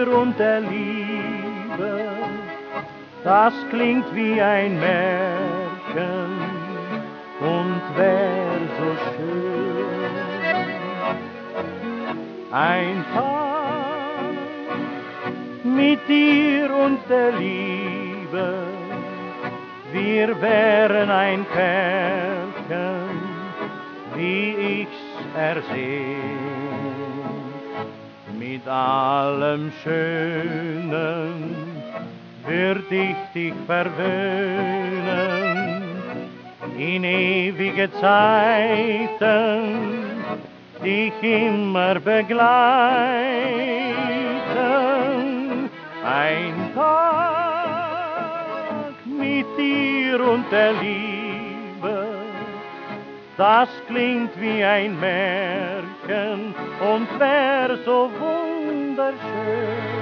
dir und der Liebe, das klingt wie ein Märchen und wär so schön. Ein Tag mit dir und der Liebe, wir wären ein Pärchen, wie ich's ersehn. Mit allem Schönen würd ich dich verwöhnen, in ewige Zeiten dich immer begleiten. Ein Tag mit dir und der Liebe, das klingt wie ein Märchen und wär so wunderschön.